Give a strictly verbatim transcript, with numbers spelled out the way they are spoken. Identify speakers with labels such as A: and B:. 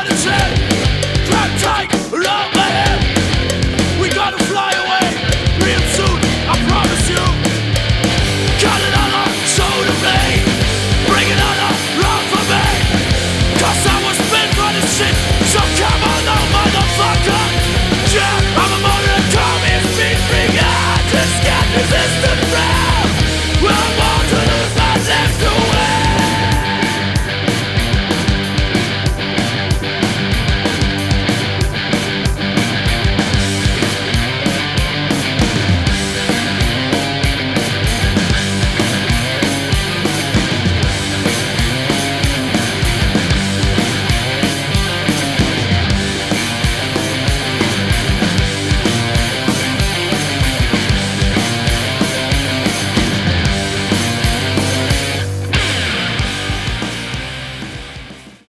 A: his head. Grab tight around my head. We gotta fly away real soon, I promise you. Got another soul to play. Bring another round for me. Cause I was built for this shit.